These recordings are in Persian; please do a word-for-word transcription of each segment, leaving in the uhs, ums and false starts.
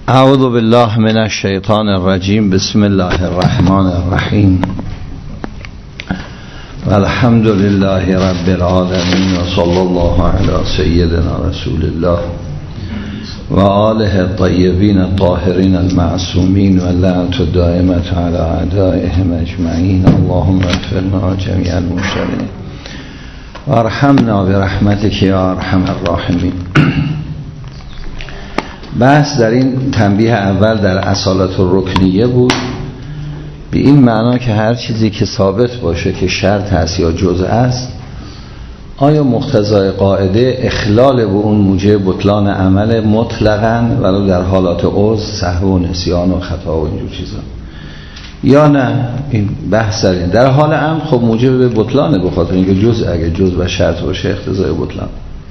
اعوذ بالله من الشیطان الرجیم. بسم الله الرحمن الرحیم. الحمد لله رب العالمین و صلی الله علی سیدنا رسول الله و آله الطیبین الطاهرین المعصومین و لعنت الدائمة علی اعدائهم اجمعین. اللهم اغفر لنا جمیع المرسلین و ارحمنا برحمتک یا ارحم الراحمین. بحث در این تنبیه اول در اصالت الرکنیه بود، به این معنا که هر چیزی که ثابت باشه که شرط هست یا جزء است، آیا مقتضای قاعده اخلال به اون موجب بطلان عمل مطلقاً ولو در حالات عذر، سهو و نسیان و خطا و اینجور چیزا، یا نه؟ این بحث در این در حال امر خب موجب به بطلانه، به خاطر اینکه جزء اگه جزء و شرط باشه اقتضای بطلان.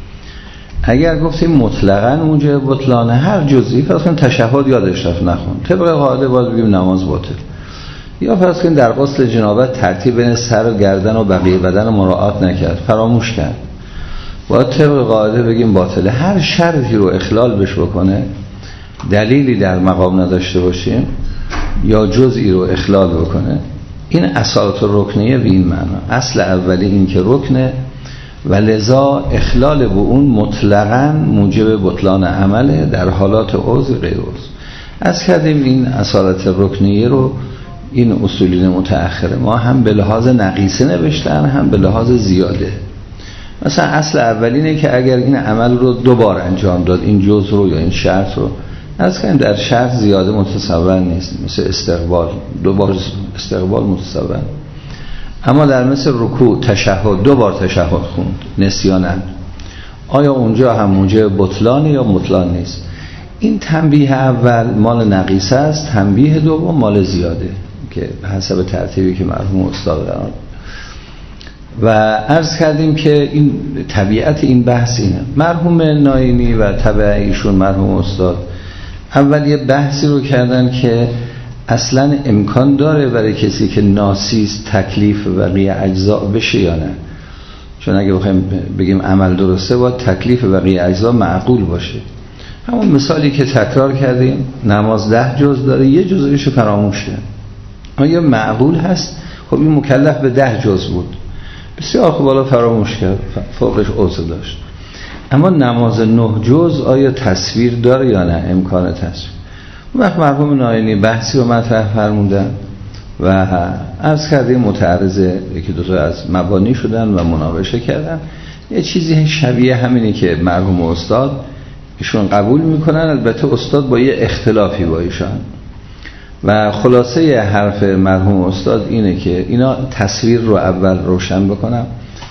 اگر گفتیم مطلقاً موجب بطلان هر جزئی، فرض کن تشهد یادش رفت نخون، طبق قاعده باید بگیم نماز باطل. یا فرض کن در غسل جنابت ترتیب بین سر و گردن و بقیه بدن مراعات نکرد، فراموش کرد، باید طبق قاعده بگیم باطله. هر شرطی رو اخلال بش بکنه، دلیلی در مقام نداشته باشیم، یا جزئی رو اخلال بکنه، این اصالت الرکنیه به این معنا. اصل اولی این که رکنه و لذا اخلال به اون مطلقاً موجب بطلان عمله در حالات عذر غیر عذر. از کردیم این اصالت رکنیه رو این اصولین متأخره ما هم به لحاظ نقیصه نوشتن، هم به لحاظ زیاده. مثلا اصل اولینه که اگر این عمل رو دوبار انجام داد، این جزء رو یا این شرط رو، از کردیم در شرط زیاده متصور نیست، مثل استقبال، دوبار استقبال متصور. اما در مثل رکوع، تشهد، دو بار تشهد خوند نسیاناً، آیا اونجا هم موجب بطلان یا بطلان نیست؟ این تنبیه اول مال نقیصه است، تنبیه دوم مال زیاده که حسب ترتیبی که مرحوم استاد دارن. و عرض کردیم که این طبیعت این بحث اینه. مرحوم ناینی و تبع ایشون مرحوم استاد اول یه بحثی رو کردن که اصلا امکان داره برای کسی که ناسیست تکلیف بقیه اجزا بشه یا نه. چون اگه بخوایم بگیم عمل درسته باید تکلیف بقیه اجزا معقول باشه. همون مثالی که تکرار کردیم، نماز ده جز داره، یه جزش فراموش کرد، آیا معقول هست؟ خب این مکلف به ده جز بود، بسیار خوب، بالا فراموش کرد، فوقش عذر داشت. اما نماز نه جز آیا تصویر داره یا نه؟ امکان تصویر. وقت مرحوم ناینی بحثی رو مطرح فرموندن و عرض کردیم متعرض یکی دو تا از مبانی شدن و مناقشه کردن. یه چیزی شبیه همینی که مرحوم استاد ایشون قبول میکنن، البته استاد با یه اختلافی با ایشان. و خلاصه حرف مرحوم استاد اینه که اینا تصویر رو اول روشن بکنم،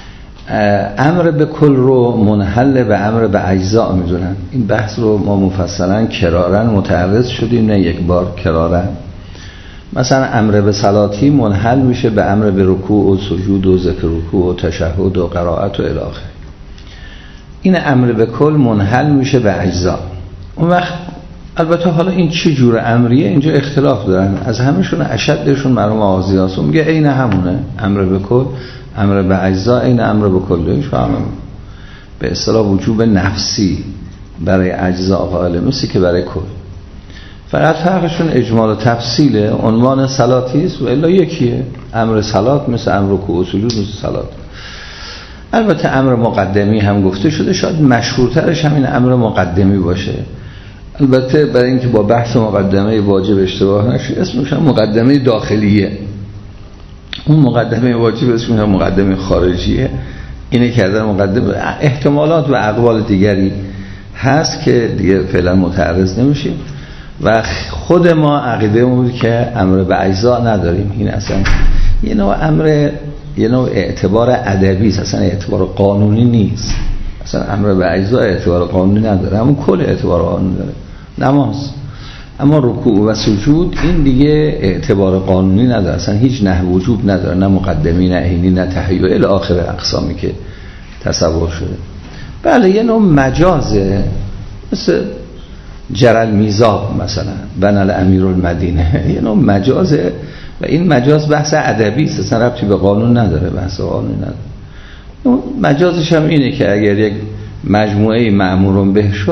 امر به کل رو منحل به امر به اجزا میدونن. این بحث رو ما مفصلا کرارن متعرض شدیم، نه یک بار، کرارن. مثلا امر به صلاتی منحل میشه به امر به رکوع و سجود و ذکر رکوع و تشهد و قرائت و الی آخره. این امر به کل منحل میشه به اجزا. اون وقت البته حالا این چه جور امریه اینجا اختلاف دارن. از همشون اشدشون مرحوم آغازیاس میگه عین همونه، امر به کل امر به اجزا این امر به کلش، فهمم به اصطلاح وجوب نفسی برای اجزا قائل، مثل که برای کل. فقط فرقشون اجمال و تفصیله. عنوان صلاتی است و الا یکیه، امر صلات مثل امر رکوع و سجود مثل صلات. البته امر مقدمی هم گفته شده، شاید مشهورترش همین امر مقدمی باشه. البته برای اینکه با بحث مقدمه واجب اشتباه نشه، اسمش هم مقدمه داخلیه. اون مقدمه واجب اسمش هم مقدمه خارجیه. اینه کردن مقدمه، احتمالات و اقوال دیگری هست که دیگه فعلا متعرض نمیشیم. و خود ما عقیده بود که امر به اجزا نداریم. این اصلا یه نوع امر، یه نوع اعتبار ادبی است، اصلا اعتبار قانونی نیست. اصلا امر به اجزا اعتبار قانونی نداره، همون کل اعتبار قانونی داره، نماز. اما رکوع و سجود این دیگه اعتبار قانونی نداره، اصلا هیچ نحو وجوب نداره، نه مقدمی نه عینی نه تحییل الی آخر اقسامی که تصور شده. بله یه نوع مجازه، مثل جرل میزاب مثلا بن الامیر المدینه، یه نوع مجازه و این مجاز بحث ادبی است، اصلا ربطی به قانون نداره، بحث قانونی نداره. مجازش هم اینه که اگر یک مجموعه مأمورون به شد،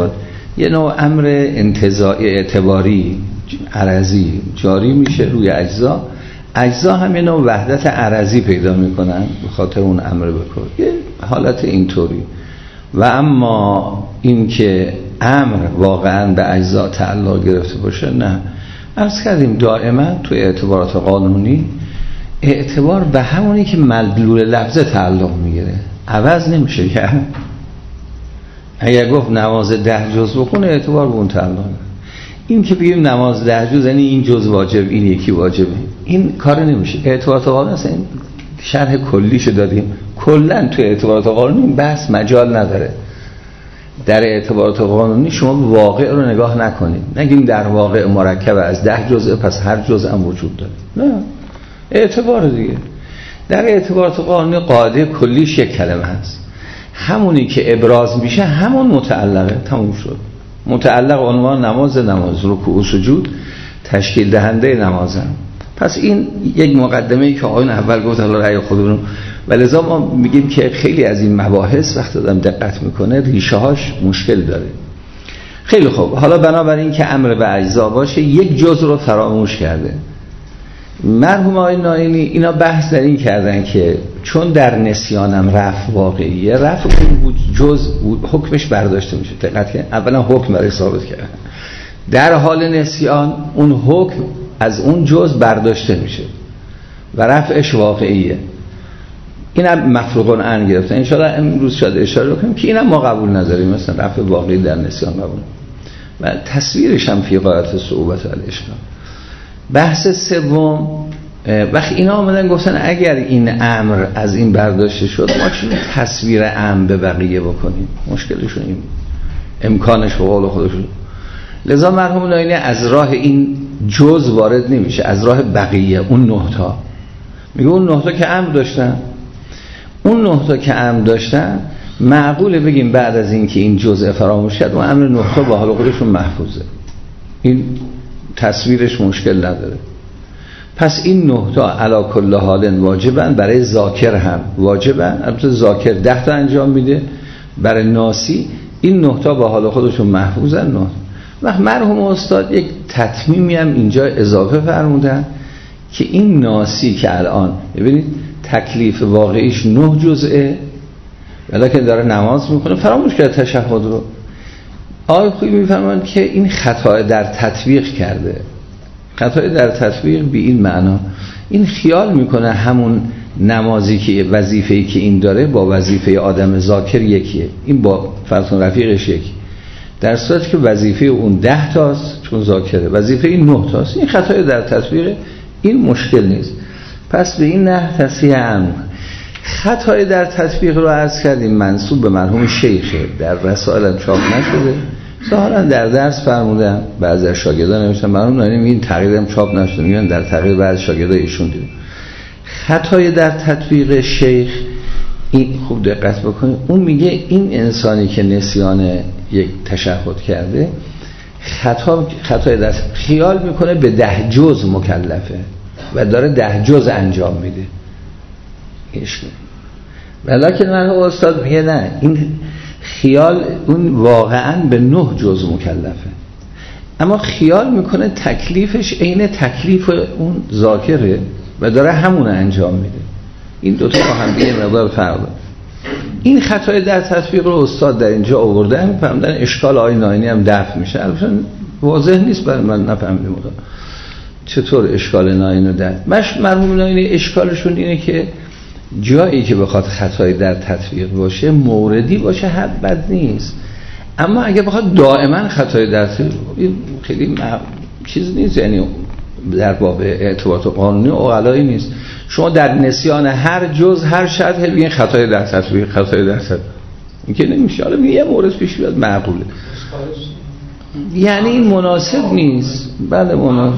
یه نوع امر انتزاعی اعتباری عرضی جاری میشه روی اجزا، اجزا هم یه نوع وحدت عرضی پیدا میکنن به خاطر اون امر بکن، یه حالت اینطوری. و اما این که امر واقعا به اجزا تعلق گرفته باشه نه. عرض کردیم دائما توی اعتبارات قانونی اعتبار به همونی که مدلول لفظه تعلق میگیره، عوض نمیشه کرد. اگر گفت نماز ده جز بخونه اعتبار به اون تعلق میگیره. این که بگیم نماز ده جز یعنی این جز واجب این یکی واجبه، این کار نمیشه. اعتبارات قانونی اصلا این شرح کلیشو دادیم، کلا توی اعتبارات قانونی این بحث مجال نداره. در اعتبارات قانونی شما واقع رو نگاه نکنید، نگیم در واقع مرکب از ده جزء پس هر جزء هم وجود داره، نه، اعتبار دیگه. در اعتبارات قانونی قاعده کلیش یک کلمه هست، همونی که ابراز میشه همون متعلقه، تموم شد. متعلق عنوان نماز، نماز رکوع و سجود تشکیل دهنده نمازن. پس این یک مقدمه ای که آقایون اول گفت حالا رأی خودمون، ولذا ما میگیم که خیلی از این مباحث وقتی آدم دقت میکنه ریشه هاش مشکل داره. خیلی خوب، حالا بنابراین که امر به اجزا باشه یک جزء رو فراموش کرده. مرحوم آقای ناینی اینا بحث در این کردن که چون در نسیانم رفع واقعیه، رفع اون جزء حکمش برداشته میشه. دقت کن، اولا حکم برای ثابت کردن، در حال نسیان اون حکم از اون جزء برداشته میشه و رفعش واقعیه. اینم مفروغ عن گرفتن. ان شاء الله امروز شاید اشاره کنیم که اینم ما قبول نداریم، مثلا رفع واقعی در نسیان قبول و تصویرش هم فی غایت صعوبت و الاشکال. بحث سوم، وقتی اینا آمدن گفتن اگر این امر از این برداشته شد ما چون تصویر امر به بقیه بکنیم، مشکلشون این امکانش به قول خودشون. لذا مرحوم ناینی از راه این جز وارد نمیشه، از راه بقیه اون نه تا میگه اون نه تا که امر داشتن، اون نه تا که امر داشتن معقوله بگیم بعد از این که این جزء فراموش شد اون امر نه تا با حال خودشون محفوظه، این تصویرش مشکل نداره. پس این نه تا علی کل حال واجبن، برای ذاکر هم واجبن. البته ذاکر ده تا انجام میده، برای ناسی این نه تا با حال خودشون محفوظن. نه و مرحوم استاد یک تتمیمی هم اینجا اضافه فرمودن که این ناسی که الان ببینید تکلیف واقعیش نه جزئه ولیکن داره نماز میکنه فراموش کرده تشهد رو، آقای خویی میفرمایند که این خطا در تطبیق کرده. خطا در تطبیق به این معنا، این خیال میکنه همون نمازی که وظیفه‌ای که این داره با وظیفه آدم ذاکر یکیه، این با فرض رفیقش یکی، در صورتی که وظیفه اون ده تاست چون ذاکره، وظیفه این نه تاست. این خطای در تطبیق، این مشکل نیست. پس به این نه تصحیح امر. خطای در تطبیق رو عرض کردیم منسوب به مرحوم شیخه، در رسائل هم چاپ نشده، ظاهرا در درس فرمودن، بعضی از شاگردان نوشتن مرحوم ناینی این تغییر هم چاپ نشده، میگن در تغییر بعضی شاگردای ایشون دیدیم. خطای در تطبیق شیخ این خوب دقت بکنید، اون میگه این انسانی که نسیان یک تشهد کرده خطا خطای در خیال میکنه به ده جز مکلفه و داره ده جز انجام میده. ولیکن من استاد میگه نه، این خیال اون واقعا به نه جز مکلفه، اما خیال میکنه تکلیفش عین تکلیف اون ذاکره و داره همون انجام میده. این دو تا هم دیگه مقدار فرق داره. این خطای در تطبیق رو استاد در اینجا آورده، هم فهمیدن اشکال آقای ناینی هم دفع میشه. البته واضح نیست برای من، نفهمیدم چطور اشکال ناینی رو دفع. مش مرحوم ناینی اشکالشون اینه که جایی که بخواد خطای در تطبیق باشه موردی باشه حد بد نیست، اما اگه بخواد دائما خطای در تطبیق خیلی مح... چیز نیست، یعنی در باب اعتبارات قانونی عقلایی نیست. شما در نسیان هر جز هر شرط بگین خطای در تطبیق، خطای در تطبیق، این که نمیشه. حالا یه مورد پیش بیاد معقوله، یعنی این مناسب نیست. بله مناسب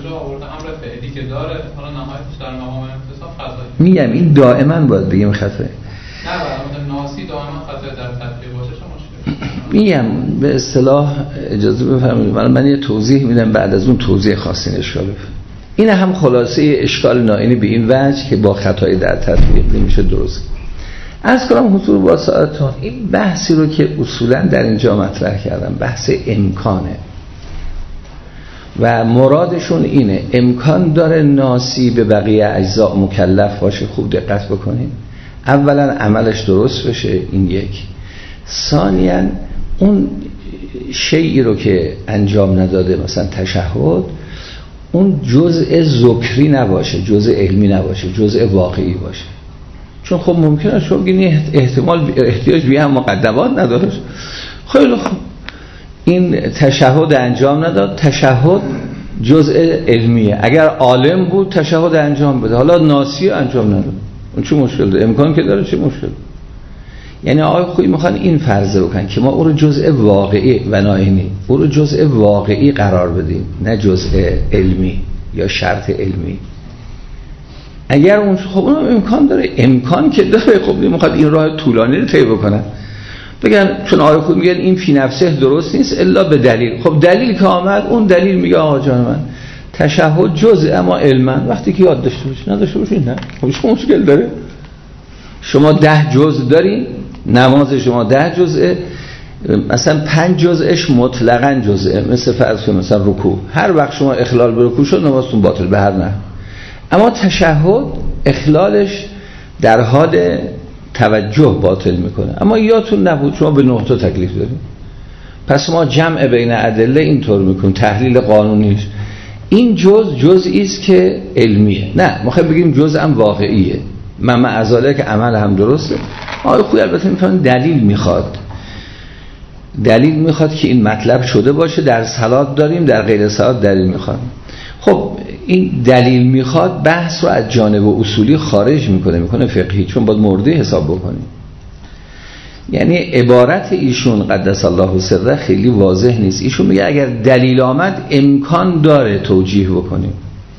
میگم این دائما باید بگیم خطای، نه برای ناسی دائما خطای در تطبیق باشه مشکل. میگم به اصطلاح اجازه بفرمایید من من یه توضیح میدم، بعد از اون توضیح خاصی اشکال بفرمایید. این هم خلاصه اشکال ناینی به این وجه که با خطای در تطبیق نمیشه درست. عرض کنم حضور با سعادتون این بحثی رو که اصولا در اینجا مطرح کردم بحث امکانه و مرادشون اینه امکان داره ناسی به بقیه اجزا مکلف باشه. خوب دقت بکنید، اولا عملش درست بشه، این یک. ثانیاً اون شیئی رو که انجام نداده مثلا تشهد، اون جزء ذکری نباشه، جزء علمی نباشه، جزء واقعی باشه. چون خب ممکنه شما بگید احتمال احتیاج به هم مقدمات نداره. خیلی خوب، این تشهد انجام نداد، تشهد جزء علمیه. اگر عالم بود تشهد انجام بده، حالا ناسی انجام نداد، اون چه مشکل داره؟ امکان که داره، چه مشکل؟ یعنی آقای خویی میخوان این فرض رو کنن که ما او رو جزء واقعی و ناینی، او رو جزء واقعی قرار بدیم، نه جزء علمی یا شرط علمی. اگر اون خب اون امکان داره، امکان که داره، خب میخواد این راه طولانی رو طی بکنن، بگن چون آقای خویی میگن این فی نفسه درست نیست الا به دلیل. خب دلیل که آمد، اون دلیل میگه آقا جان من تشهد جزء اما علما، وقتی که یاد داشته باشی نداشته باشی نه. خب چه مشکل داره؟ شما ده جزء داری، نماز شما ده جزءه، مثلا پنج جزءش مطلقاً جزءه، مثل فرض کنید مثلا رکوع، هر وقت شما اخلال به رکوع شد نمازتون باطل به هر نحو. اما تشهد اخلالش در حال توجه باطل میکنه. اما یادتون نبود شما به نه تا تکلیف دارید، پس ما جمع بین ادله اینطور میکنیم، تحلیل قانونیش این جزء جزئی است که علمیه، نه ما خیلی بگیم جزء هم واقعیه. من معذاله که عمل هم درسته. آقای خویی البته میفهمن دلیل میخواد، دلیل میخواد که این مطلب شده باشه. در صلات داریم، در غیر صلات دلیل میخواد. خب این دلیل میخواد بحث رو از جانب اصولی خارج میکنه، میکنه فقهی، چون باید موردی حساب بکنیم. یعنی عبارت ایشون قدس الله سره خیلی واضح نیست. ایشون میگه اگر دلیل آمد امکان داره توجیه بکنیم.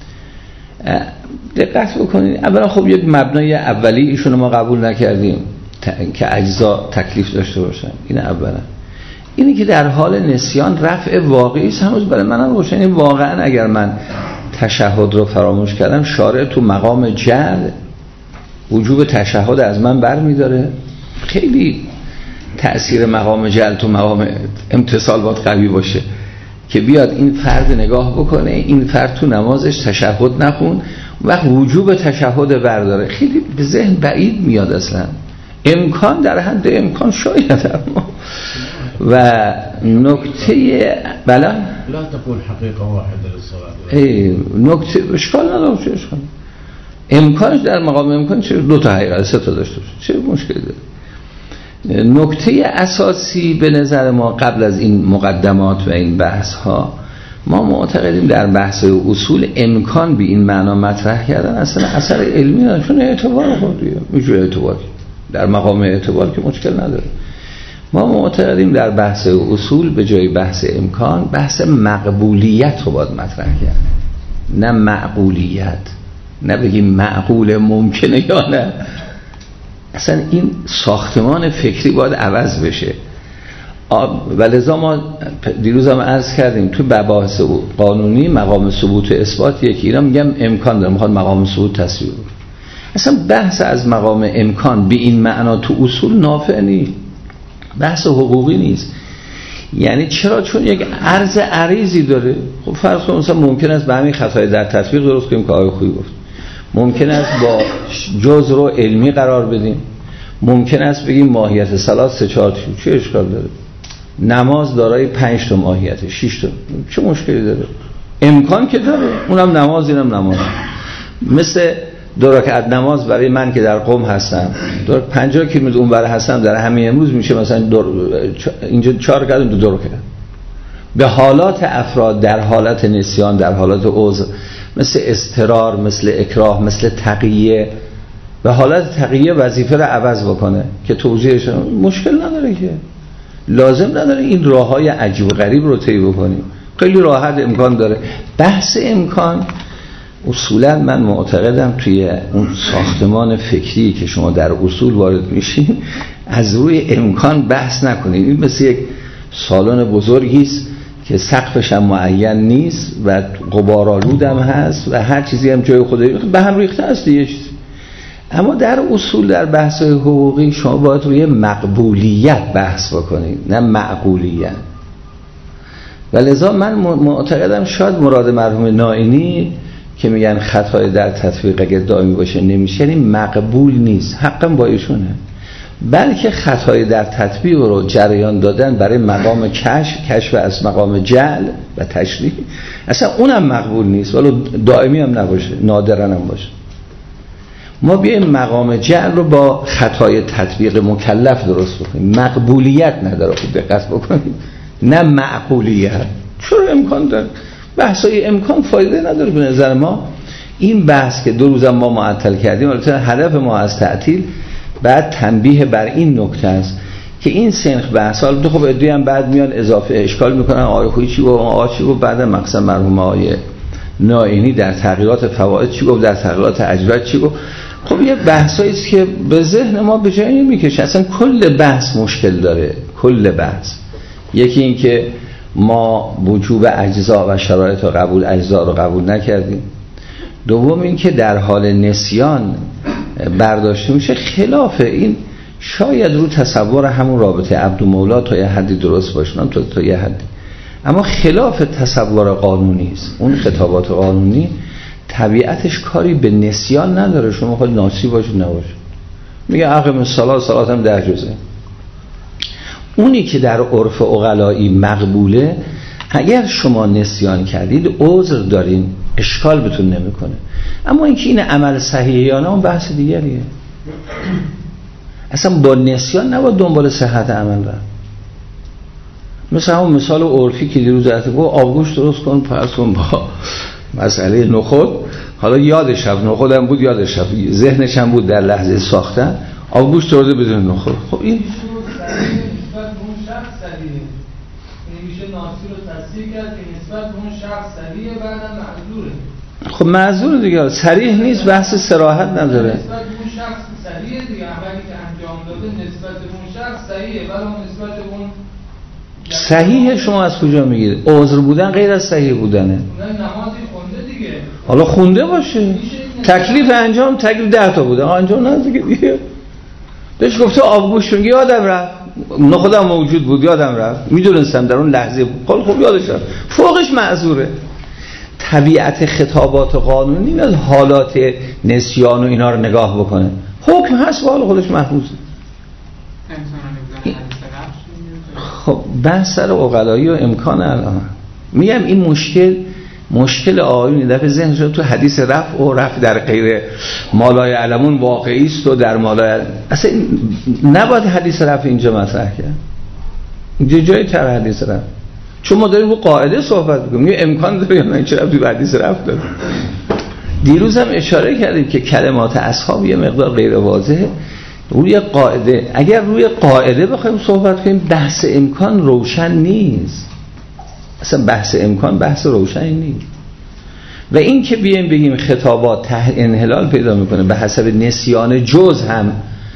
دقت بکنید، اولا خب یک مبنای اولی ایشون ما قبول نکردیم که اجزا تکلیف داشته باشن. این اولا. اینی که در حال نسیان رفع واقعی است، هنوز برای منم روشن. این واقعا اگر من تشهد رو فراموش کردم، شارع تو مقام جهل وجوب تشهد از من برمی‌داره. خیلی تأثیر مقام جهل تو مقام امتصال باید قوی باشه که بیاد این فرد نگاه بکنه، این فرد تو نمازش تشهد نخون، وقت وجوب تشهد برداره. خیلی به ذهن بعید میاد اصلا. امکان در حد امکان شاید، و نکته بله لا تقول حقیقه واحده للصلاه، ای نکته اشکال نداره، چه اشکال؟ امکانش در مقام امکان چه دو تا حقیقت سه تا داشته باشه، چه مشکلی داره؟ نکته اساسی به نظر ما قبل از این مقدمات و این بحث ها، ما معتقدیم در بحث اصول امکان به این معنا مطرح کردن اصلا اثر علمی نداره، چون اعتبار خودیه، میشه اعتبار در مقام اعتبار که مشکل نداره. ما معتقدیم در بحث اصول به جای بحث امکان بحث مقبولیت رو باید مطرح کرد، نه معقولیت. نه بگیم معقول ممکنه یا نه، اصلا این ساختمان فکری باید عوض بشه. ولذا ما دیروز هم عرض کردیم تو مباحث قانونی مقام ثبوت اثبات یکی، اینا میگم امکان داره، میخواد مقام ثبوت تصویر. اصلا بحث از مقام امکان به این معنا تو اصول نافع نیست، بحث حقوقی نیست. یعنی چرا؟ چون یک عرض عریضی داره. خب فرض کنید مثلا ممکن است به همین خطای در تطبیق درست کنیم که آقای خویی گفت، ممکن است با جزء رو علمی قرار بدیم، ممکن است بگیم ماهیت صلات سه چهار تا، چه اشکال داره؟ نماز دارای پنج تا ماهیت، شش تا، چه مشکلی داره؟ امکان که داره، اونم نماز اینم نماز. مثل دو رکعت نماز برای من که در قم هستم، دو پنجاه کیلومتر اون برای هستم، در همین امروز میشه مثلا دو اینجا چهار رکعت دو دو رکعت. به حالات افراد در حالت نسیان، در حالت عذر، مثل اضطرار، مثل اکراه، مثل تقیه، به حالت تقیه وظیفه رو عوض بکنه که توجیهش مشکل نداره، که لازم نداره این راههای عجیب و غریب رو طی بکنیم، خیلی راحت امکان داره. بحث امکان اصولا من معتقدم توی اون ساختمان فکری که شما در اصول وارد میشین از روی امکان بحث نکنید. این مثل یک سالن بزرگی است که سقفش هم معین نیست و غبارآلود هم هست و هر چیزی هم جای خودش به هم ریخته است دیگه چیزی. اما در اصول در بحث‌های حقوقی شما باید روی مقبولیت بحث بکنید نه معقولیت. و لذا من معتقدم شاید مراد مرحوم نائینی که میگن خطای در تطبیق اگه دائمی باشه نمیشه یعنی مقبول نیست، حقا با ایشونه، بلکه خطای در تطبیق رو جریان دادن برای مقام کشف کشف از مقام جعل و تشریح اصلا اونم مقبول نیست ولو دائمی هم نباشه، نادرا هم باشه. ما بیایم مقام جعل رو با خطای تطبیق مکلف درست بکنیم، مقبولیت نداره، خوب دقت بکنیم، نه معقولیت. چرا امکان داره؟ بحثای امکان فایده نداره به نظر ما. این بحث که دو روزم ما معطل کردیم البته هدف ما از تعطیل بعد تنبیه بر این نکته است که این سنخ بحث البته خب ادعی هم بعد میان اضافه اشکال میکنن آقای خویی چی گفت آقا چی گفت، بعد مقصد مرحوم آقای نائینی در تغییرات فوائد چی گفت، در تغییرات اجرات چی گفت. خب یه بحثایی است که به ذهن ما به جایی نمیکشه. اصلا کل بحث مشکل داره، کل بحث. یکی این که ما وجوب اجزا و شرایط و قبول اجزا رو قبول نکردیم. دوم این که در حال نسیان برداشته میشه خلاف این، شاید رو تصور همون رابطه عبد و مولا تا یه حدی درست باشه تا تا یه حدی، اما خلاف تصور قانونی است. اون خطابات قانونی طبیعتش کاری به نسیان نداره، شما خود ناسی باشید نباشید، میگه اقیم الصلاة صلات هم ده جزه. اونی که در عرف عقلایی مقبوله اگر شما نسیان کردید عذر دارین، اشکال بهتون نمیکنه. اما اینکه این عمل صحیحه یا نه اون بحث دیگریه. اصلا با نسیان نباید دنبال صحت عمل رفت. مثل همون مثال عرفی که دیروز اتفاق گفت آبگوشت درست کن فرض کن با مسئله نخود، حالا یادش رفت، نخودم بود یادش رفت، ذهنش هم بود در لحظه ساختن آبگوشت درده بدون نخود. خب این ناصر رو تصدیق کرد که نسبت به اون شخص صریحه بعدم معذوره. خب معذور دیگه، صریح نیست، بحث صراحت نداره. نسبت به اون شخص صریحه دیگه، عملی که انجام داده نسبت به اون شخص صحیحه ولی نسبت به اون صحیح شما از کجا میگیرید؟ عذر بودن غیر از صحیح بودنه. نه نمازی خونده دیگه. حالا خونده باشه. تکلیف انجام تکلیف ده تا بوده. انجام نه دیگه دیگه. بهش گفته آبگوشت میگه یادم رفت. نه خودم موجود بود یادم رفت. میدونستم در اون لحظه بود. خب یادش رفت. فوقش معذوره. طبیعت خطابات قانونی میاد حالات نسیان و اینا رو نگاه بکنه. حکم هست و حال خودش محفوظه. خب بحث سر عقلایی و امکان الان میگم این مشکل مشکل آیونی دفعه ذهن شد تو حدیث رفع و رفع در غیر مالای علمون واقعی است و در مالای اصلا نباید حدیث رفع اینجا مطرح کرد، اینجا جای تر حدیث رفع، چون ما داریم رو قاعده صحبت میکنیم. یه امکان داره یا نه چرا تو حدیث رفع داره. دیروز هم اشاره کردیم که کلمات اصحاب یه مقدار غیر واضحه روی قاعده. اگر روی قاعده بخوایم صحبت کنیم بحث امکان روشن نیست، اصلا بحث امکان بحث روشنی نیست. و این که بیایم بگیم خطابات ته انحلال پیدا میکنه به حسب نسیان جز، هم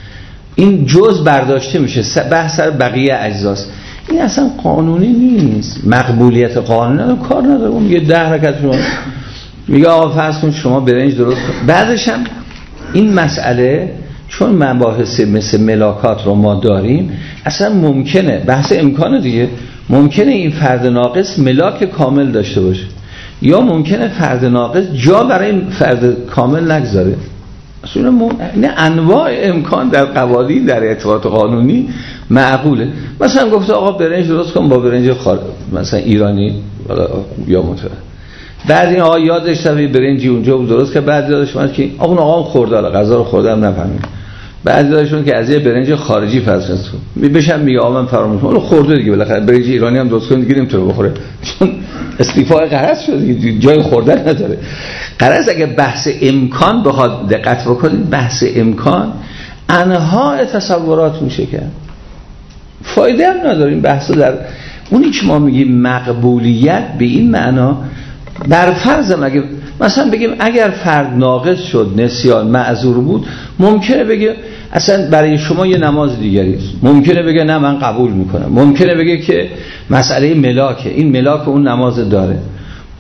این جز برداشته میشه بحث سر بقیه اجزاست، این اصلا قانونی نیست. مقبولیت قانونی نداره، کار نداره. اون میگه ده رکعت شما میگه آقا فرض کن شما برنج درست کن. بعدش هم این مسئله چون مباحث مثل ملاکات رو ما داریم اصلا ممکنه بحث امکانه دیگه، ممکنه این فرد ناقص ملاک کامل داشته باشه یا ممکنه فرد ناقص جا برای فرد کامل نگذاره. اصلا مم... نه انواع امکان در قوانین در اعتبارات قانونی معقوله. مثلا گفته آقا برنج درست کن با برنج خار مثلا ایرانی یا متوسط، بعد این آقا یادش رفت برنجی اونجا بود درست که بعد یادش اومد که اون آقا خورده غذا رو خورده هم نفهمید، بعد یادشون که از یه برنج خارجی فرض کن بشم میگه آقا من فراموش کردم خورده دیگه، بالاخره برنج ایرانی هم درست کن دیگه نمیتونه بخوره چون استیفاء قرض شده دیگه، جای خوردن نداره. قرض اگه بحث امکان بخواد دقت بکنید، بحث امکان انواع تصورات میشه که فایده هم نداره. این بحث در اونی که ما میگیم مقبولیت به این معنا بر فرض اگه مثلا بگیم اگر فرد ناقص شد نسیان معذور بود، ممکنه بگه اصلا برای شما یه نماز دیگری است، ممکنه بگه نه من قبول میکنم، ممکنه بگه که مسئله ملاکه، این ملاک اون نماز داره،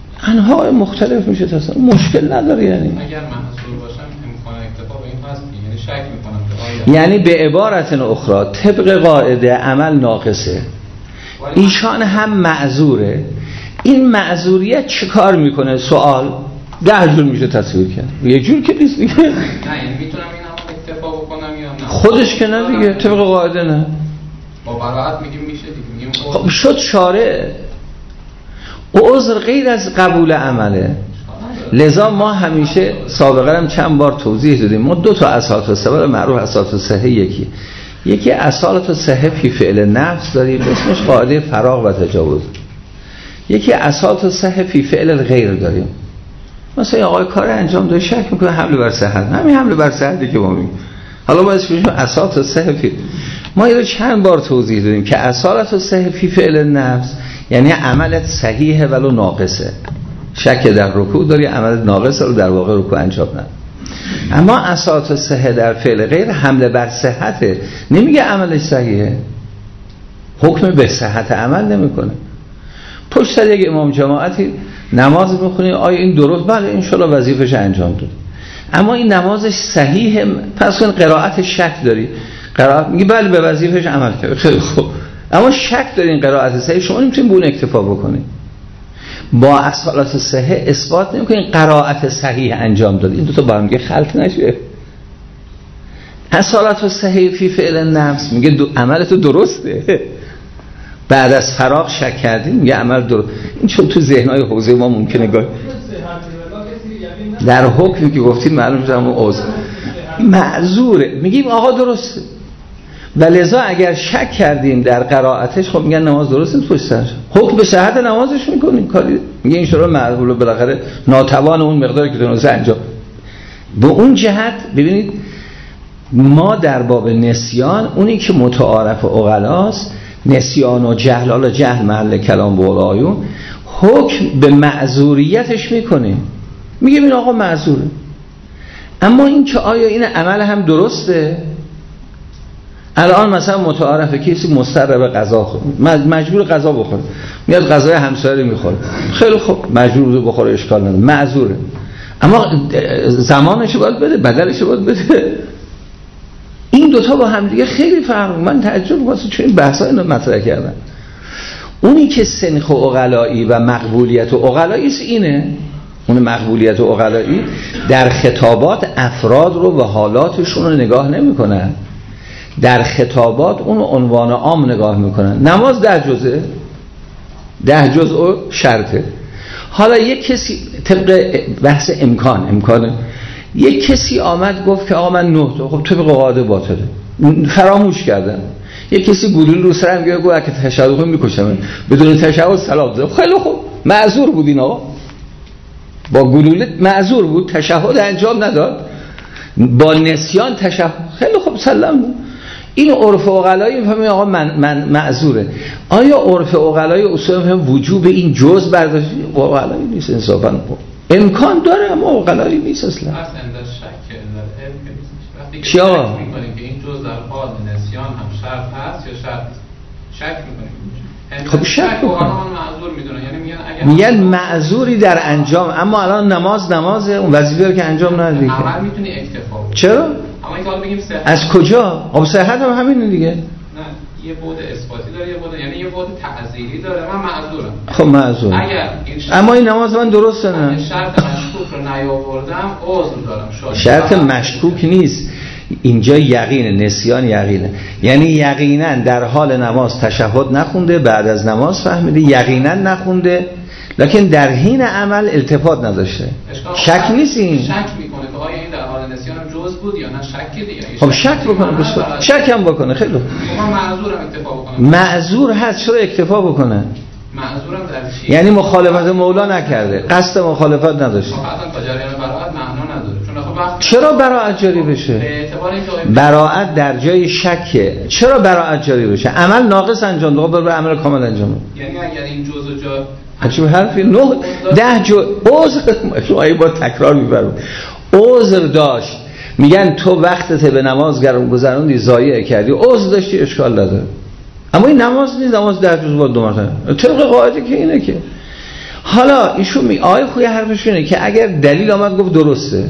انواع مختلف میشه تصور، مشکل نداره. یعنی اگر معذور باشم امکان اکتفا به این هست شک میکنم. یعنی به عبارت اخرى طبق قاعده عمل ناقصه، ایشان هم معذوره. این معذوریت چه کار میکنه؟ سوال ده جور میشه تصویر کرد، یه جور که نیست دیگه. نه یعنی میتونم این هم اکتفا بکنم یا نه؟ خودش که نه دیگه، طبق قاعده نه. با براعت میگیم میشه دیگه. خب شد شارع. عذر غیر از قبول عمله. لذا ما همیشه سابقا هم چند بار توضیح دادیم، ما دو تا اساس الصحه معروف اساس الصحه، یکی یکی اساس الصحه فی فعل نفس داریم اسمش قاعده فراغ و تجاوز، یکی اساس الصحه فی فعل الغیر داریم. مثلا آقای کار انجام داره شک میکنه حمله بر صحت، همین حمله بر صحتی که ما میگیم، حالا ما اسمش اساس الصحه فی، ما اینو چند بار توضیح دادیم که اساس الصحه فی فعل نفس یعنی عملت صحیحه ولو ناقصه، شک در رکوع داری عمل ناقص رو در واقع رکوع انجام نداری. اما اساس صحه در فعل غیر حمله بر صحته، نمیگه عملش صحیحه، حکم به صحت عمل نمیکنه. پشت سر یک امام جماعتی نماز میخونی، آیا این درست؟ بله انشالله وظیفش انجام داد، اما این نمازش صحیحه؟ پس کن قرائت شک داری، قرائت میگی بله به وظیفش عمل کرد، خیلی خوب، اما شک داری این قرائت صحیح، شما نمیتونید به اون اکتفا بکنید. با اصالات صحه اثبات نمی‌کنین قرائت صحیح انجام داد، این دو تا با هم دیگه خلط نشه. اصالات صحه فی فعل نفس میگه دو عمل تو درسته، بعد از فراغ شک کردیم میگه عمل درست. این چون تو ذهن‌های حوزه ما ممکنه گاه در حکمی که گفتیم معلوم شده اون عذر معذوره، میگیم آقا درسته، و لذا اگر شک کردیم در قرائتش خب میگن نماز درست نیست، پشت سرش حکم به صحت نمازش میکنیم، کاری میگه این شروع معقوله، بالاخره ناتوان اون مقداری که تونسته انجام. به اون جهت ببینید ما در باب نسیان، اونی که متعارف عقلاست نسیان و جهل، حالا جهل محل کلام به آیون، حکم به معذوریتش میکنیم، میگه این آقا معذوره. اما این که آیا این عمل هم درسته؟ الان مثلا متعارفه کسی مضطر به غذا خورد، مجبور غذا بخوره، میاد غذای همسایه رو میخوره، خیلی خوب مجبور بخوره اشکال نداره، معذوره، اما زمانش باید بده، بدلش باید بده. این دوتا با هم دیگه خیلی فرق، من تعجب می‌کنم چون این بحثا اینو مطرح کردن. اونی که سنخ و عقلایی و مقبولیت و عقلایی اینه، اون مقبولیت و عقلایی در خطابات افراد رو و حالاتشون رو نگاه نمی‌کنن، در خطابات اون عنوان عام نگاه میکنن. نماز ده جزه، ده جزء شرطه. حالا یک کسی طبق بحث امکان امکانه یک کسی آمد گفت که آقا من نه تا، خب طبق قاعده باطله، فراموش کردن. یک کسی گلوله رو سرم گفت گفت اگه تشهد کنم میکشم، بدون تشهد سلام داد، خیلی خوب معذور بود این آقا، با گلوله معذور بود، تشهد انجام نداد، با نسیان تشهد، خیلی خوب سلام. این عرف عقلایی میفهمه آقا من من معذوره. آیا عرف عقلایی اصولا میفهمه وجوب این جزء برداشت؟ عقلایی نیست انصافا، امکان داره اما عقلایی نیست اصلا. اصلا در شک در علم نیست. وقتی چی آقا؟ شک می‌کنیم که این جزء در حال نسیان هم شرط هست یا شرط نیست، شک می‌کنیم. خب شک بکنن معذور میدونن، یعنی میگن اگه میگن معذوری در انجام، اما الان نماز نمازه، اون وظیفه رو که انجام ندادی عمل میتونی اکتفا بکنی. چرا؟ اما این که حالا بگیم صحت از کجا؟ خب صحت هم همینه دیگه. نه یه بعد اثباتی داره، یه بعد یعنی یه بعد تعذیری داره. من معذورم. خب معذور. اگر این اما این نماز من درسته نه؟ شرط مشکوک رو نیاوردم عذر دارم. شاید شرط مشکوک نیست. اینجا یقین، نسیان یقینه، یعنی یقینا در حال نماز تشهد نخونده، بعد از نماز فهمیده، یقینا نخونده، لکن در حین عمل التفات نداشته. شک نیست این. شک میکنه که آیا این در حال نسیان جز بود یا نه، شک دیگه. خب شک بکنه، بسیار شک هم بکنه، خیلی خوب. من معذورم اکتفا بکنم. معذور هست، چرا اکتفا بکنه؟ معذورم در چی؟ یعنی مخالفت مولا نکرده، قصد مخالفت نداشته. خب اصلا تا جریان براءت معنا نداره. چون خب وقت چرا براءت جاری بشه؟ به اعتبار اینکه براءت در جای شکه، چرا براءت جاری بشه؟ عمل ناقص انجام داد، بر عمل کامل انجام داد. یعنی اگر این جزء جا چه حرفی؟ نه ده جو عذر شما با تکرار می‌برم. عذر داشت، میگن تو وقتت به نماز گرم گذروندی، ضایع کردی، عذر داشتی، اشکال نداره. اما این نماز نیست، نماز ده جزء با دو مرتبه. طبق قاعده که اینه که حالا ایشون می آیه خوی حرفش اینه که اگر دلیل آمد گفت درسته،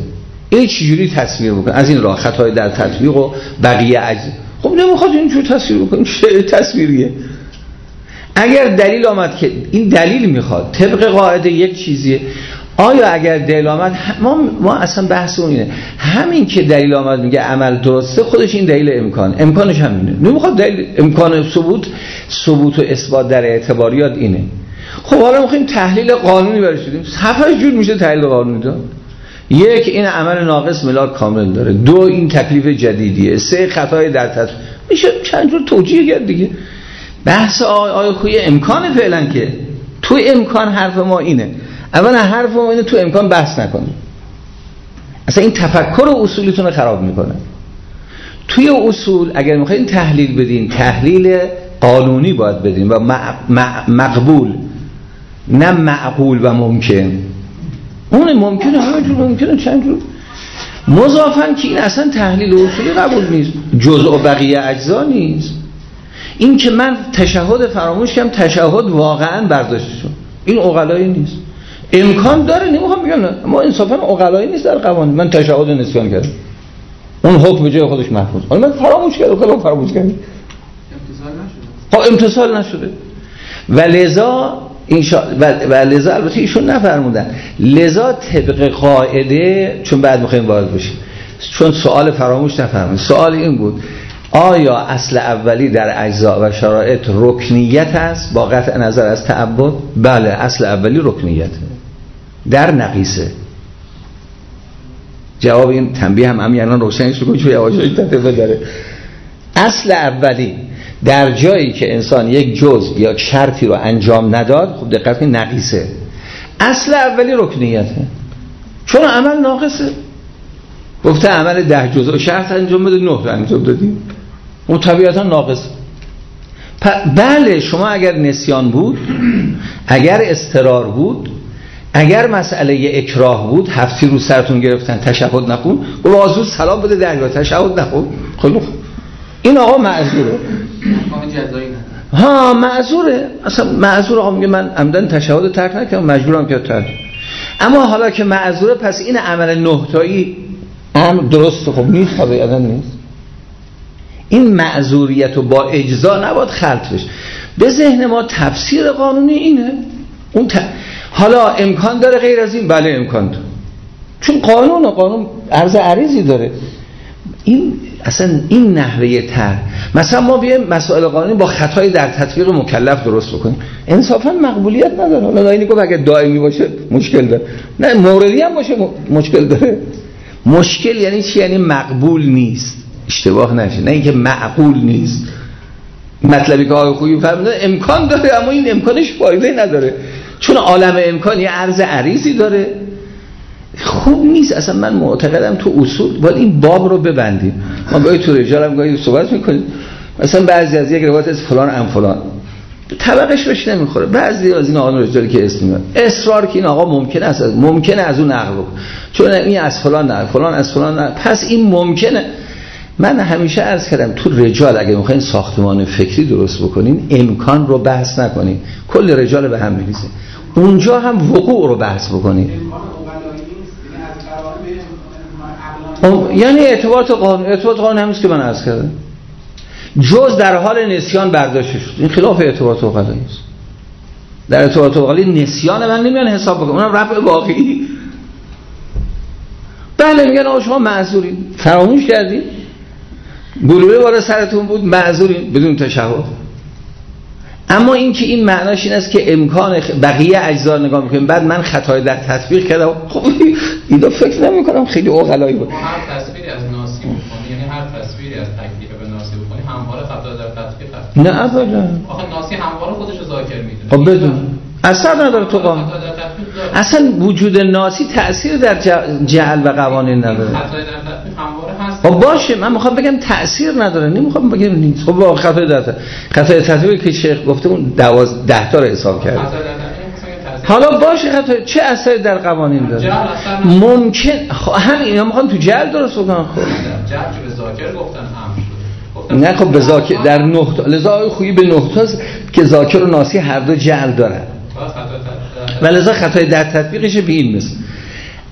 این چجوری تصویر بکنه؟ از این راه خطای در تطبیق و بقیه عجز. خب نمیخواد اینجور تصویر بکنه، چه تصویریه؟ اگر دلیل آمد که این دلیل میخواد طبق قاعده یک چیزیه، آیا اگر دلیل آمد ما, ما اصلا بحث اون اینه، همین که دلیل آمد میگه عمل درسته خودش این دلیل امکان، امکانش همینه، نمیخواد دلیل امکان ثبوت ثبوت و اثبات در اعتباریات اینه. خب حالا میخوایم تحلیل قانونی برش بدیم، هفتش جور میشه تحلیل قانونی داد. یک، این عمل ناقص ملاک کامل داره. دو، این تکلیف جدیدیه. سه، خطای در تطبیق. میشه چند جور توجیه کرد دیگه. بحث آیا خوی امکان فعلا که تو امکان حرف ما اینه، اولا حرف ما اینه تو امکان بحث نکنیم، اصلا این تفکر و اصولیتون رو خراب میکنه. توی اصول اگر میخواین تحلیل بدین تحلیل قانونی باید بدین و مقبول، نه معقول و ممکن. اون ممکنه همه جور ممکنه چند جور مضافن که این اصلا تحلیل اصولی قبول نیست، جزء و بقیه اجزا نیست. این که من تشهد فراموش کردم، تشهد واقعا برداشته شد، این عقلایی نیست. امکان داره، نمیخوام بگم نه، ما انصافا عقلایی نیست در قوانین. من تشهد نسیان کردم، اون حکم به جای خودش محفوظ، حالا من فراموش کردم، کلام فراموش کردم، امتصال نشده. خب امتصال نشده و لذا و لذا البته ایشون نفرمودن، لذا طبق قاعده، چون بعد میخوایم وارد بشیم، چون سوال فراموش نفرمودن، سوال این بود آیا اصل اولی در اجزا و شرایط رکنیت است با قطع نظر از تعبد؟ بله، اصل اولی رکنیته در نقیصه. جواب این تنبیه هم امیانا روشنش رو چون یواشاش تطبیق داره. اصل اولی در جایی که انسان یک جزء یا شرطی رو انجام نداد، خب دقت کنید نقیصه. اصل اولی رکنیته، چون عمل ناقصه. گفته عمل ده جزء شرط انجام بده، نه رو انجام دادیم، اون طبیعتا ناقصه. بله شما اگر نسیان بود، اگر اضطرار بود، اگر مسئله اکراه بود، هفتی رو سرتون گرفتن تشهد نخون، گفت آزود سلام بده درگاه تشهد نخون، خیلی خوب، این آقا معذوره. ها معذوره، اصلا معذور. آقا میگه من عمدن تشهد ترک نکردم، مجبورم که ترک. اما حالا که معذوره، پس این عمل نهتایی امر درسته، خب نیست، طبیعتا نیست. این معذوریت و با اجزا نباید خلط بشه. به ذهن ما تفسیر قانونی اینه. اون ت... حالا امکان داره غیر از این؟ بله امکان داره، چون قانون و قانون عرض عریضی داره. این اصلا این نحوه تر، مثلا ما بیایم مسائل قانونی با خطای در تطبیق مکلف درست بکنیم، انصافا مقبولیت نداره. حالا اینی که اگه دائمی باشه مشکل داره، نه موردی هم باشه مشکل داره. مشکل یعنی چی؟ یعنی مقبول نیست، اشتباه نشه، نه اینکه معقول نیست. مطلبی که آقای خویی فرمودن امکان داره، اما این امکانش فایده نداره، چون عالم امکان یه عرض عریضی داره. خوب نیست. اصلا من معتقدم تو اصول باید این باب رو ببندیم. ما گاهی تو رجال هم گاهی صحبت میکنیم، مثلا بعضی از یک روایت از فلان ام فلان طبقش بهش نمیخوره، بعضی از این آقایان رجالی که اسم میبرن اصرار که این آقا ممکنه است، ممکنه از اون نقل بکنه، چون این از فلان نه فلان از فلان نه، پس این ممکنه. من همیشه عرض کردم تو رجال اگه میخواین ساختمان فکری درست بکنین، امکان رو بحث نکنین، کل رجال به هم میریزه، اونجا هم وقوع رو بحث بکنین. یعنی اعتباط قانون، اعتباط قانون همیست که من عرض کردم، جز در حال نسیان برداشته شد، این خلاف اعتباط عقلی است. در اعتباط عقلی نسیان من نمیان حساب بکنم، اونم رفع واقعی. بله میگن آقا شما معذورین، فراموش کردین، گلوله بالا سرتون بود، معذورین بدون تشهد. اما این که این معناش این است که امکان بقیه اجزا نگاه میکنیم، بعد من خطای در تطبیق کردم، خب اینا فکر نمی کنم خیلی عقلایی بود. هر تصویری از ناسی بکنی، یعنی هر تصویری از تکلیف به ناسی بکنی همواره خطا در تطبیق هست. نه ابدا. آخه ناسی همواره خودش رو ذاکر میدونه. خب بدون اثر نداره تو قانون. اصلا وجود ناسی تأثیر در جعل و قوانین نداره. خطای در تطبیق همواره هست. خب باشه، من میخوام بگم تأثیر نداره، نمیخوام بگم نیست. خب با خطای در تطبیق، خطای تطبیق که شیخ گفته اون ده تا رو حساب کرده. حالا باشه خطای چه اثری در قوانین داره؟ ممکن همین اینا میخوان تو جعل درست بکنن. خب جعل که به ذاکر گفتن هم شد. نه خب به ذاکر در نقطه، لذا خویی به نقطه که ذاکر و ناسی هر دو جعل دارن، و لذا خطای در تطبیقش به این مثل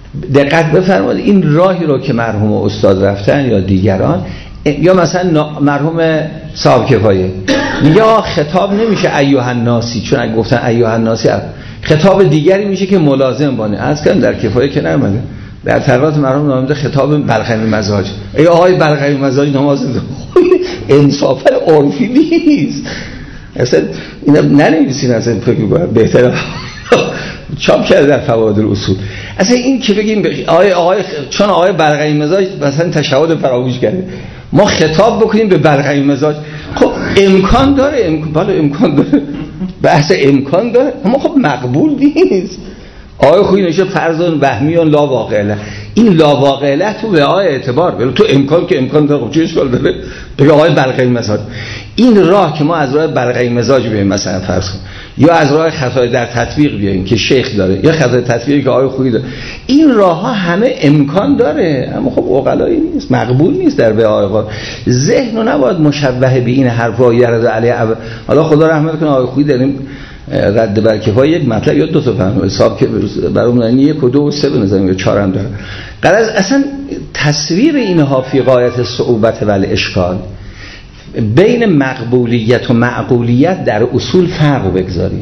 دقت بفرمایید این راهی رو که مرحوم استاد رفتن یا دیگران یا مثلا مرحوم صاحب کفایه میگه آه خطاب نمیشه ایها الناسی، چون اگه گفتن ایها الناسی خطاب دیگری میشه که ملازم بانه. از کنم در کفایه که نمیده در تقریبات مرحوم نامیده خطاب بلغمی مزاج. ای آقای بلغمی مزاج نماز انصافا عرفی نیست اصلا، اینا ننویسین اصلا فکر کنم بهتره چاپ کرده در فوائد الاصول. اصلا این که بگیم آقای آقای چون آقای بلغمی مزاج مثلا تشهد فراموش کرده ما خطاب بکنیم به بلغمی مزاج، خب امکان داره، امکان بالا امکان داره، بحث امکان داره اما خب مقبول نیست. آقای خویی نشه فرض وهمی و لا واقعه، این لا واقعه تو به آقای اعتبار بله تو امکان که امکان داره، خب چه اشکال داره بگه آقای بلغمی مزاج. این راه که ما از راه بلغمی مزاج بیایم مثلا فرض کنیم، یا از راه خطای در تطبیق بیایم که شیخ داره، یا خطای تطبیقی که آقای خویی داره، این راه ها همه امکان داره اما خب عقلایی نیست، مقبول نیست در به آقای. ذهن رو نباید مشبه به این حرفا یرد علی اب. حالا خدا رحمت کنه آقای خویی داریم رد بر کفایه یک مطلب یا دو تا فهم حساب که برام یک و دو و سه بنظرم یا چهار هم داره. غرض اصلا تصویر اینها فی غایت صعوبت و اشکال. بین مقبولیت و معقولیت در اصول فرق بگذاریم.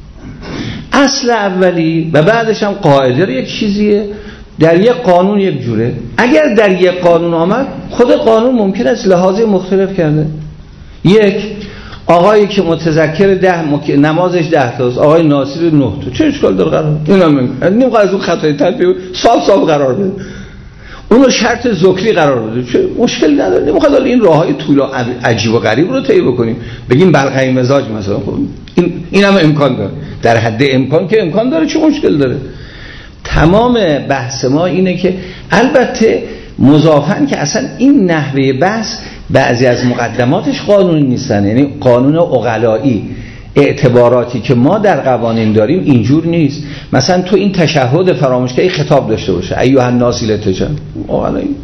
اصل اولی و بعدش هم قاعده رو یک چیزیه، در یک قانون یک جوره. اگر در یک قانون آمد خود قانون ممکن است لحاظ مختلف کرده. یک آقایی که متذکر ده مک... نمازش ده تاست، آقای ناصر نه تا، چه اشکال داره قرار اینا نمیخواد از اون خطای تطبیق صاف صاف قرار بده، اونو شرط ذکری قرار بده، چه مشکل نداره. نمیخواد این راههای طولا عجیب و غریب رو طی بکنیم بگیم بلغمی مزاج مثلا، خب این این هم امکان داره، در حد امکان که امکان داره، چه مشکل داره. تمام بحث ما اینه که البته مضافن که اصلا این نحوه بحث بعضی از مقدماتش قانونی نیستن، یعنی قانون عقلایی اعتباراتی که ما در قوانین داریم اینجور نیست. مثلا تو این تشهد فراموشکاری خطاب داشته باشه ایها الناس لتجن عقلایی،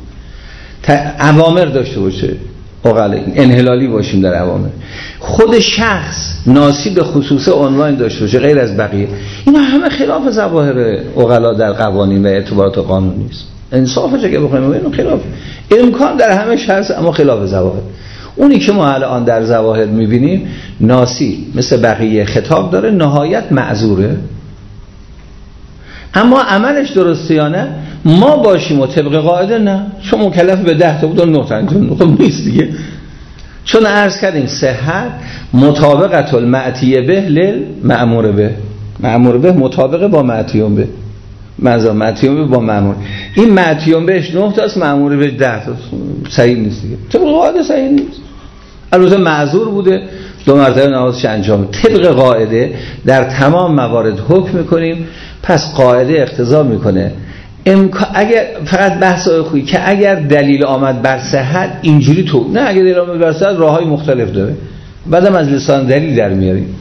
اوامر داشته باشه عقلایی، انحلالی باشیم در اوامر، خود شخص ناسی به خصوص عنوان داشته باشه غیر از بقیه، اینا همه خلاف ظواهر عقلا در قوانین و اعتبارات قانونی است. انصافش اگه بخوایم اینو خلاف امکان در همه هست اما خلاف ظواهر. اونی که ما الان در ظواهر میبینیم ناسی مثل بقیه خطاب داره، نهایت معذوره، اما عملش درسته یا نه ما باشیم و طبق قاعده نه، چون مکلف به ده تا بود و نه تا انجام خب نیست دیگه. چون عرض کردیم صحت مطابقت المعتیه به لیل مأمور به، مأمور به مطابقه با معتیون به، منظور معتیون به با مأمور، این معتیون بهش نه تاست مأمور به ده تاست، صحیح نیست دیگه، طبق قاعده صحیح نیست. البته معذور بوده دو مرتبه نمازش انجام، طبق قاعده در تمام موارد حکم میکنیم. پس قاعده اقتضا میکنه امکان اگر فقط بحث خویی که اگر دلیل آمد بر صحت اینجوری تو نه، اگر دلیل آمد بر صحت راههای مختلف داره، بعدم از لسان دلیل در میاریم،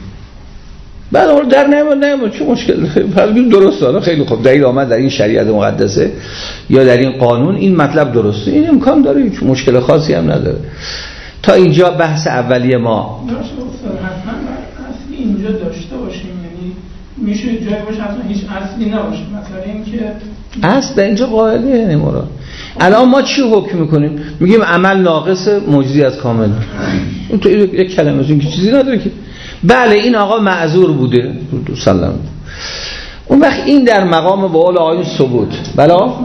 بعد اون در نمیاد نمیاد چه مشکل داره، فرض درست داره خیلی خوب دلیل آمد در این شریعت مقدسه یا در این قانون این مطلب درسته، این امکان داره، هیچ مشکل خاصی هم نداره. تا اینجا بحث اولیه ما درست حتما اصلی اینجا داشته باشیم، یعنی میشه جای باشه اصلا هیچ اصلی نباشه، مثلا اینکه اصل در اینجا قاعده یعنی مراد. الان ما چی حکم میکنیم؟ میگیم عمل ناقص مجزی از کامل، این تو یک کلمه این که چیزی نداره که بله این آقا معذور بوده سلام، اون وقت این در مقام به قول آیون ثبوت بله مثلا در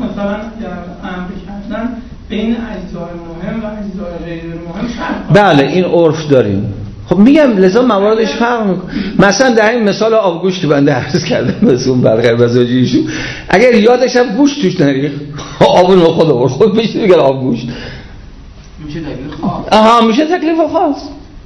امر کردن بین اجزای مهم و اجزای غیر مهم فرق، بله این عرف داریم. خب میگم لذا مواردش فرق میکنه. مثلا در این مثال آبگوشت بنده عرض کردم مثل اون برقر مزاجی ایشون، اگر یادش هم گوشت توش نریخ آبون رو خود آورد خود بهش میگن آبگوشت، میشه دلیل خاص. آها میشه تکلیف خاص.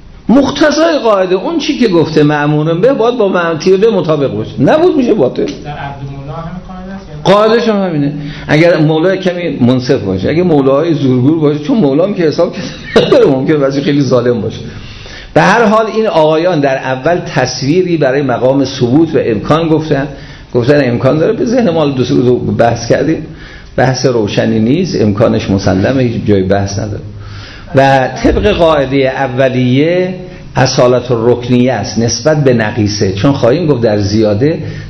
مقتضای قاعده اون چی که گفته مأمورن به باید با معتیه به مطابق باشه، نبود میشه باطل. در عبد مولا هم قاعده است، قاعدش هم همینه. اگر مولا کمی منصف باشه، اگه مولاهای زورگور باشه، چون مولا هم که حساب کرده ممکنه واسه خیلی ظالم باشه. به هر حال این آقایان در اول تصویری برای مقام ثبوت و امکان گفتن، گفتن امکان داره، به ذهن ما دو سه روز بحث کردیم، بحث روشنی نیست، امکانش مسلمه، هیچ جای بحث نداره. و طبق قاعده اولیه اصالت الرکنیه است نسبت به نقیصه، چون خواهیم گفت در زیاده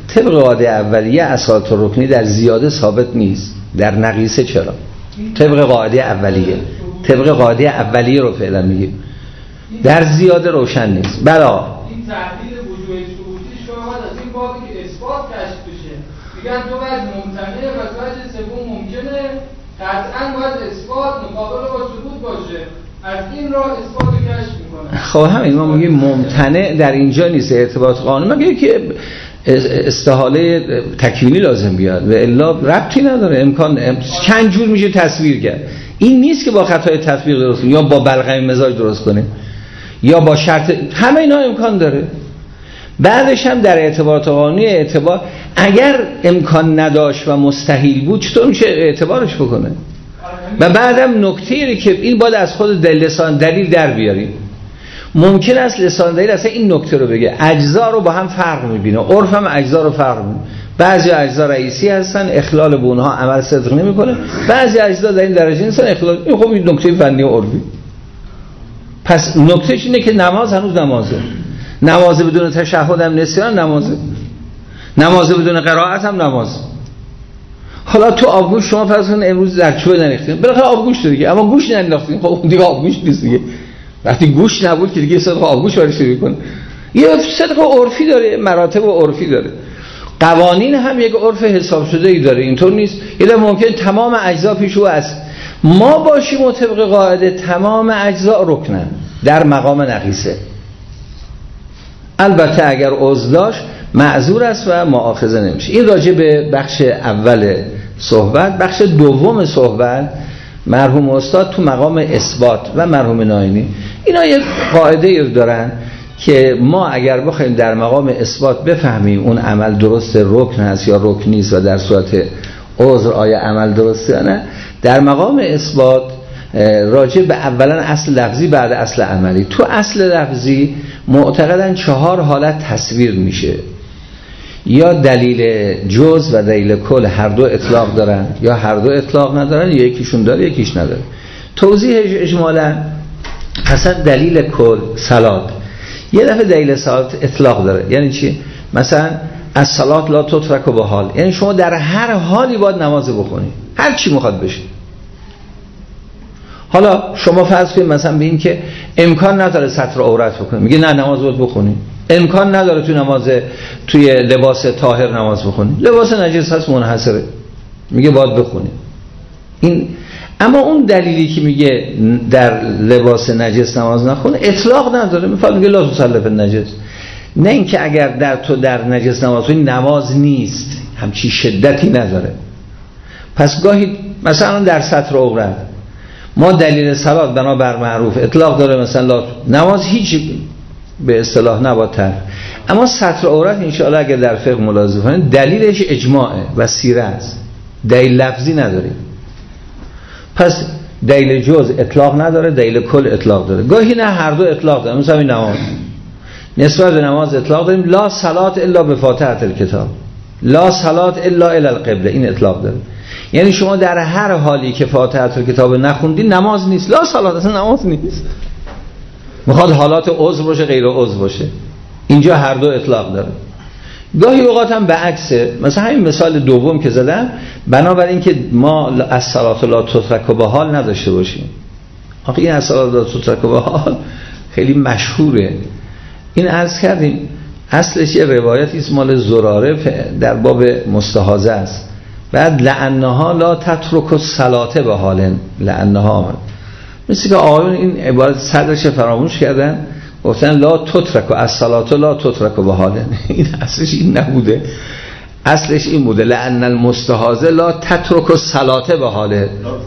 طبق قاعده اولیه اصالت رکنی در زیاده ثابت نیست، در نقیصه چرا؟ طبق قاعده اولیه، طبق قاعده اولیه رو فعلا میگیم، در زیاده روشن نیست. بلا این تحلیل وجوه شروطی شما باید از این بابی که اثبات کشف بشه، میگن تو باید ممتنع و وجه سوم ممکنه، قطعا باید اثبات مقابل با ثبوت باشه، از این راه اثبات کشف میکنه. خب همین ما میگیم ممتنع در اینجا نیست، ارتباط قانون مگه که استحاله تکوینی لازم بیاد و الا ربطی نداره. امکان چند جور میشه تصویر کرد، این نیست که با خطای تطبیق درست کنیم یا با بلغم مزاج درست کنیم یا با شرط، همه اینا امکان داره. بعدش هم در اعتبارات قانونی اعتبار اگر امکان نداشت و مستحیل بود چطور میشه اعتبارش بکنه؟ و بعدم نکته‌ای که این باید از خود دلیل لسان دلیل در بیاریم. ممکن است لسان دلیل اصلا این نکته رو بگه، اجزا رو با هم فرق میبینه، عرف هم اجزا رو فرق میبینه. بعضی اجزا رئیسی هستن اخلال به اونها عمل صدق نمیکنه، بعضی اجزا در این درجه نیستن اخلال. این خب این نکته فنی و عرفی. پس نکتهش اینه که نماز هنوز نمازه، نماز بدون تشهد هم نسیان نمازه، نماز بدون قرائت هم نماز. حالا تو آبگوش شما فرض کن امروز زردچوبه نریختین، بالاخره آبگوش دیگه، اما گوش ننداختین، خب دیگه آبگوش نیست دیگه. وقتی گوش نبود که دیگه صدق آبگوش وارد میکنه. یه صدق عرفی داره، مراتب عرفی داره. قوانین هم یک عرف حساب شده ای داره، اینطور نیست یه دفعه ممکن تمام اجزا پیش او است. ما باشیم و طبق قاعده تمام اجزا رکنن در مقام نقیصه. البته اگر عذر داشت معذور است و مؤاخذه نمیشه. این راجع به بخش اول صحبت. بخش دوم صحبت مرحوم استاد تو مقام اثبات و مرحوم ناینی اینا یک قاعده دارن که ما اگر بخوایم در مقام اثبات بفهمیم اون عمل درست رکن هست یا رکن نیست و در صورت عذر آیا عمل درسته یا نه، در مقام اثبات راجع به اولا اصل لفظی بعد اصل عملی. تو اصل لفظی معتقدن چهار حالت تصویر میشه، یا دلیل جز و دلیل کل هر دو اطلاق دارن یا هر دو اطلاق ندارن، یا یکیشون داره یکیش نداره. توضیحش اجمالا اصلا دلیل کل صلات، یه دفعه دلیل صلات اطلاق داره. یعنی چی؟ مثلا از صلات لا تترک به حال، یعنی شما در هر حالی باید نماز بخونی، هر چی میخواد بشه. حالا شما فرض کنید مثلا به این که امکان نداره ستر عورت بکنی، میگه نه نماز باید بخونی. امکان نداره توی نماز توی لباس طاهر نماز بخونی، لباس نجس هست منحصره، میگه باید بخونی. این اما اون دلیلی که میگه در لباس نجس نماز نخونه اطلاق نداره. مثلا میگه لا تصلی فی النجس، نه اینکه اگر در تو در نجس نماز کنی نماز نیست، همچی شدتی نداره. پس گاهی مثلا در ستر عورت ما دلیل صلات بنابر معروف اطلاق داره، مثلا لا نماز هیچ به اصطلاح نباید تر، اما ستر عورت انشاءالله اگر در فقه ملاحظه کنید دلیلش اجماعه و سیره است، دلیل لفظی نداریم. پس دلیل جز اطلاق نداره، دلیل کل اطلاق داره. گاهی نه هر دو اطلاق داره. مثلا این نماز، نسبت به نماز اطلاق داریم لا صلات الا به فاتحه الکتاب، لا صلات الا الی القبله، این اطلاق داره. یعنی شما در هر حالی که فاتحه الکتاب نخوندی نماز نیست، لا صلات، اصلا نماز نیست. میخواد حالات عذر باشه غیر عذر باشه، اینجا هر دو اطلاق داره. گاهی اوقات هم به عکسه. مثلا همین مثال دوم که زدم، بنابراین که ما از صلات لا تترک به حال نداشته باشیم. آخه این از صلات لا تترک به حال خیلی مشهوره. این عرض کردیم اصلش یه روایتی است مال زراره در باب مستحاضه است. بعد لعنها لا تترک الصلاه به حال، لعنها مثل که آقایون این عبارت صدرش فراموش کردن، گفتن لا تترک الصلاه لا تترک به حال. این اصلش این نبوده، اصلش این بوده لعن المستحاضه لا تترک الصلاه به حال،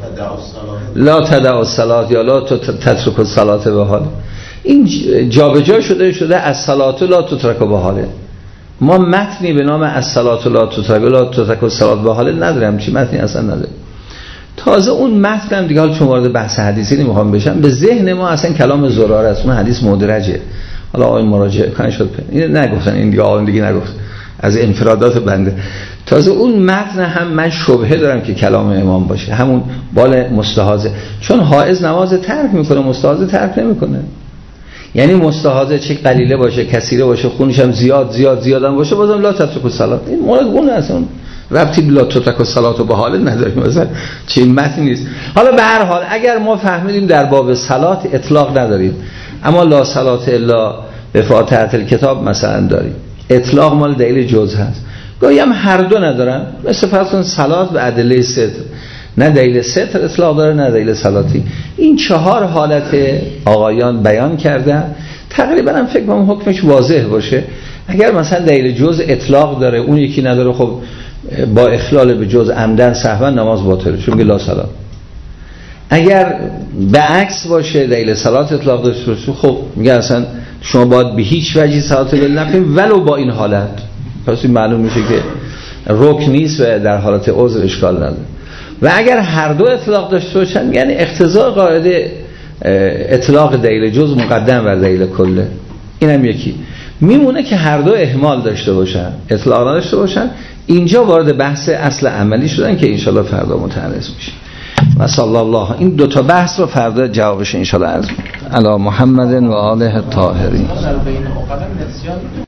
لا تدع الصلاه یا لا تترک الصلاه به حال. این جابجا شده شده الصلاه لا تترک به حال. ما متنی به نام الصلاه لا تترک لا تترک الصلاه به حال نداریم، چی متنی اصلا نداره. تازه اون متن هم دیگه، حالا چون وارد بحث حدیثی نمیخوام بشم، به ذهن ما اصلا کلام زراره است، اون حدیث مدرجه. حالا آقای مراجعه کنه شد این نگفتن، این دیگه آقایون دیگه نگفت، از انفرادات بنده. تازه اون متن هم من شبهه دارم که کلام امام باشه، همون بال مستحاضه، چون حائض نماز ترک میکنه، مستحاضه ترک نمیکنه. یعنی مستحاضه چه قلیله باشه کثیره باشه خونش هم زیاد زیاد زیادم باشه بازم لا تترک الصلاه. این مورد اون اصلا ربطی لا تترک الصلاه به حال نداریم، مثلا چه متن نیست. حالا به هر حال اگر ما فهمیدیم در باب صلات اطلاق نداریم اما لا صلات الا به فاتحه الکتاب مثلا داریم، اطلاق مال دلیل جز هست. گاهی هم هر دو ندارن، مثل فرض کن صلات به ادله ستر، نه دلیل ستر اطلاق داره نه دلیل صلاتی. این چهار حالت آقایان بیان کردن، تقریبا هم فکر کنم حکمش واضح باشه. اگر مثلا دلیل جز اطلاق داره اون یکی نداره، خب با اخلال به جز عمدن سهوا نماز باطله چون که لا صلات. اگر به عکس باشه دلیل صلات اطلاق داشته باشه، خب میگه اصلا شما باید به هیچ وجهی صلات ول نکنید ولو با این حالت. پس این معلوم میشه که رکن نیست و در حالت عذر اشکال نداره. و اگر هر دو اطلاق داشته باشن یعنی اقتضاء قاعده اطلاق دلیل جز مقدم بر دلیل کله. اینم یکی. میمونه که هر دو اهمال داشته باشن، اطلاق نداشته باشن. اینجا وارد بحث اصل عملی شدن که انشالله فردا متعرض میشه. و صلی الله. این دو تا بحث رو فردا جوابش انشالله عرض می‌کنم. علی محمد و آله الطاهرین.